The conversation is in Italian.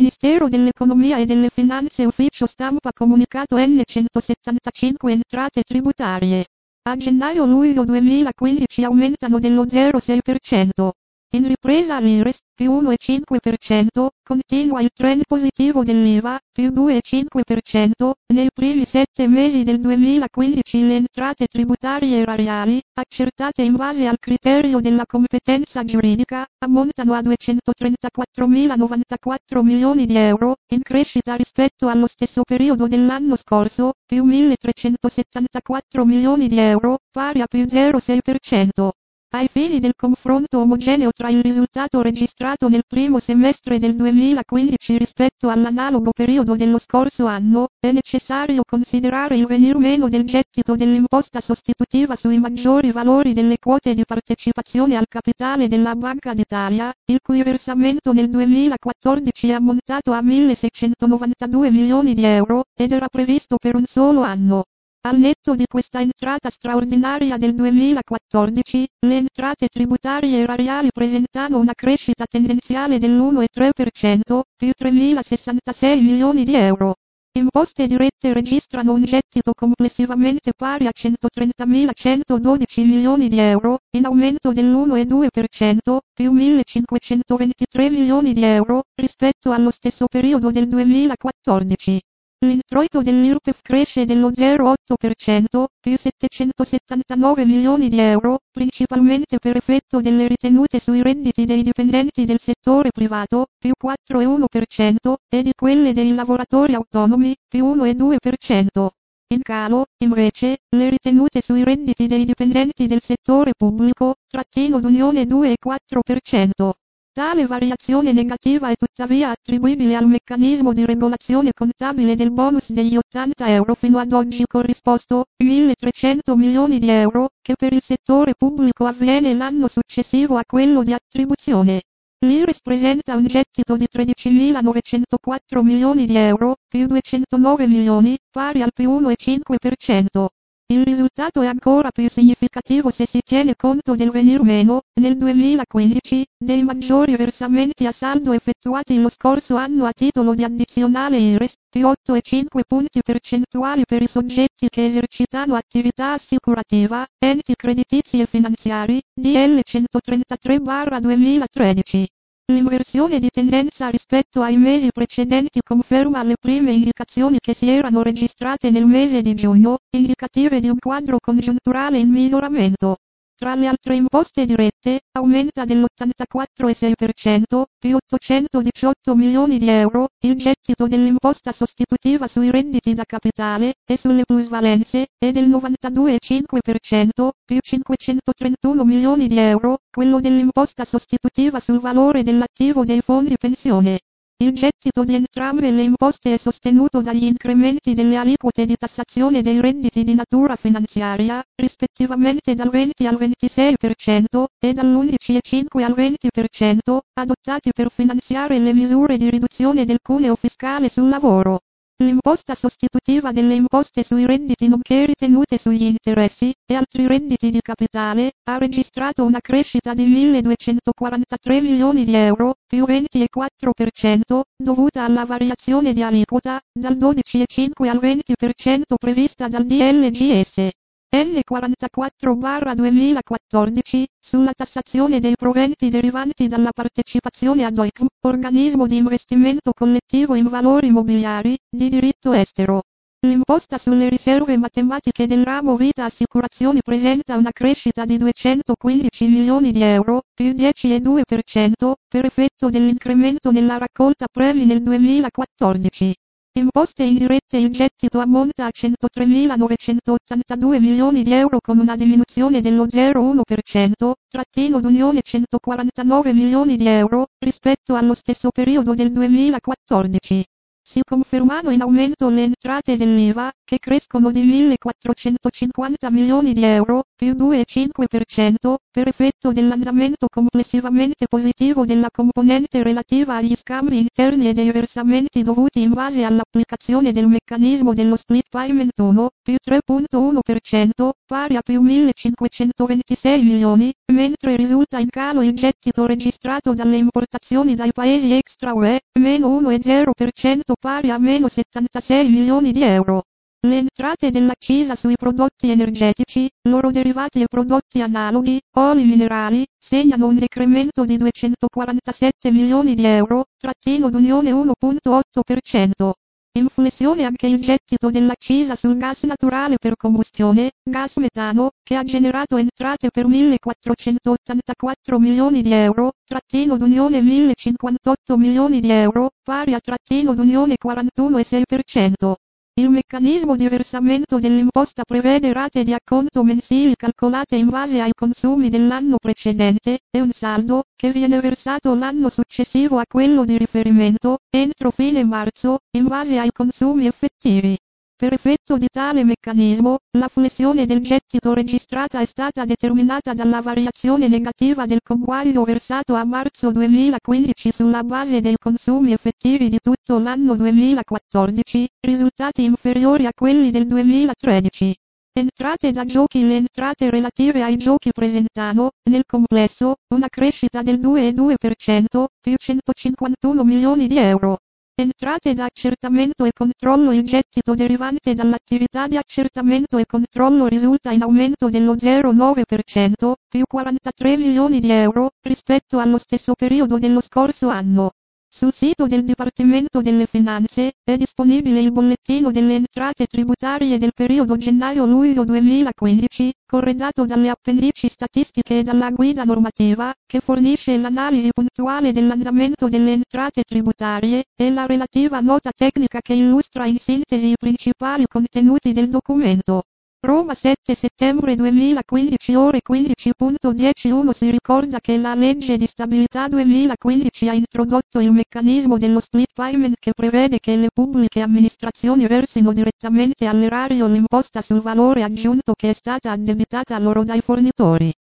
Ministero dell'Economia e delle Finanze Ufficio Stampa Comunicato N175 Entrate tributarie. A gennaio-luglio 2015 aumentano dello 0,6%. In ripresa l'IRES, più 1,5%, continua il trend positivo dell'IVA, più 2,5%, nei primi 7 mesi del 2015 le entrate tributarie erariali, accertate in base al criterio della competenza giuridica, ammontano a 234.094 milioni di euro, in crescita rispetto allo stesso periodo dell'anno scorso, più 1.374 milioni di euro, pari a più 0,6%. Ai fini del confronto omogeneo tra il risultato registrato nel primo semestre del 2015 rispetto all'analogo periodo dello scorso anno, è necessario considerare il venir meno del gettito dell'imposta sostitutiva sui maggiori valori delle quote di partecipazione al capitale della Banca d'Italia, il cui versamento nel 2014 è ammontato a 1.692 milioni di euro, ed era previsto per un solo anno. Al netto di questa entrata straordinaria del 2014, le entrate tributarie erariali presentano una crescita tendenziale dell'1,3%, più 3.066 milioni di euro. Imposte dirette registrano un gettito complessivamente pari a 130.112 milioni di euro, in aumento dell'1,2%, più 1.523 milioni di euro, rispetto allo stesso periodo del 2014. L'introito dell'IRPEF cresce dello 0,8%, più 779 milioni di euro, principalmente per effetto delle ritenute sui redditi dei dipendenti del settore privato, più 4,1%, e di quelle dei lavoratori autonomi, più 1,2%. In calo, invece, le ritenute sui redditi dei dipendenti del settore pubblico, trattino d'unione 2,4%. Tale variazione negativa è tuttavia attribuibile al meccanismo di regolazione contabile del bonus degli 80 euro fino ad oggi corrisposto, 1.300 milioni di euro, che per il settore pubblico avviene l'anno successivo a quello di attribuzione. L'IRES presenta un gettito di 13.904 milioni di euro, più 209 milioni, pari al più 1,5%. Il risultato è ancora più significativo se si tiene conto del venir meno, nel 2015, dei maggiori versamenti a saldo effettuati lo scorso anno a titolo di addizionale IRES, più 8,5 punti percentuali per i soggetti che esercitano attività assicurativa, enti creditizi e finanziari, DL 133/2013. L'inversione di tendenza rispetto ai mesi precedenti conferma le prime indicazioni che si erano registrate nel mese di giugno, indicative di un quadro congiunturale in miglioramento. Tra le altre imposte dirette, aumenta dell'84,6%, più 818 milioni di euro, il gettito dell'imposta sostitutiva sui redditi da capitale, e sulle plusvalenze, e del 92,5%, più 531 milioni di euro, quello dell'imposta sostitutiva sul valore dell'attivo dei fondi pensione. Il gettito di entrambe le imposte è sostenuto dagli incrementi delle aliquote di tassazione dei redditi di natura finanziaria, rispettivamente dal 20 al 26% e dall'11,5 al 20%, adottati per finanziare le misure di riduzione del cuneo fiscale sul lavoro. L'imposta sostitutiva delle imposte sui redditi nonché ritenute sugli interessi, e altri redditi di capitale, ha registrato una crescita di 1.243 milioni di euro, più 20,4%, dovuta alla variazione di aliquota, dal 12,5 al 20% prevista dal DLGS. N44/2014, sulla tassazione dei proventi derivanti dalla partecipazione ad OICV, organismo di investimento collettivo in valori mobiliari, di diritto estero. L'imposta sulle riserve matematiche del ramo vita assicurazioni presenta una crescita di 215 milioni di euro, più 10,2%, per effetto dell'incremento nella raccolta premi nel 2014. Imposte indirette il gettito ammonta a 103.982 milioni di euro con una diminuzione dello 0,1%, trattino d'unione 149 milioni di euro, rispetto allo stesso periodo del 2014. Si confermano in aumento le entrate dell'IVA, che crescono di 1.450 milioni di euro, più 2,5%, per effetto dell'andamento complessivamente positivo della componente relativa agli scambi interni e dei versamenti dovuti in base all'applicazione del meccanismo dello split payment 1, più 3,1%, pari a più 1.526 milioni, mentre risulta in calo il gettito registrato dalle importazioni dai paesi extra UE, meno 1,0%, pari a meno 76 milioni di euro. Le entrate dell'accisa sui prodotti energetici, loro derivati e prodotti analoghi, oli minerali, segnano un decremento di 247 milioni di euro, trattino d'unione 1,8%. In flessione anche il gettito dell'accisa sul gas naturale per combustione, gas metano, che ha generato entrate per 1.484 milioni di euro, trattino d'unione 1.058 milioni di euro, pari a trattino d'unione 41,6%. Il meccanismo di versamento dell'imposta prevede rate di acconto mensili calcolate in base ai consumi dell'anno precedente, e un saldo, che viene versato l'anno successivo a quello di riferimento, entro fine marzo, in base ai consumi effettivi. Per effetto di tale meccanismo, la flessione del gettito registrata è stata determinata dalla variazione negativa del conguaglio versato a marzo 2015 sulla base dei consumi effettivi di tutto l'anno 2014, risultati inferiori a quelli del 2013. Entrate da giochi. Le entrate relative ai giochi presentano, nel complesso, una crescita del 2,2%, più 151 milioni di euro. Entrate da accertamento e controllo. Il gettito derivante dall'attività di accertamento e controllo risulta in aumento dello 0,9%, più 43 milioni di euro, rispetto allo stesso periodo dello scorso anno. Sul sito del Dipartimento delle Finanze, è disponibile il bollettino delle entrate tributarie del periodo gennaio-luglio 2015, corredato dalle appendici statistiche e dalla guida normativa, che fornisce l'analisi puntuale dell'andamento delle entrate tributarie, e la relativa nota tecnica che illustra in sintesi i principali contenuti del documento. Roma 7 settembre 2015 ore 15.10. Si ricorda che la legge di stabilità 2015 ha introdotto il meccanismo dello split payment che prevede che le pubbliche amministrazioni versino direttamente all'erario l'imposta sul valore aggiunto che è stata addebitata loro dai fornitori.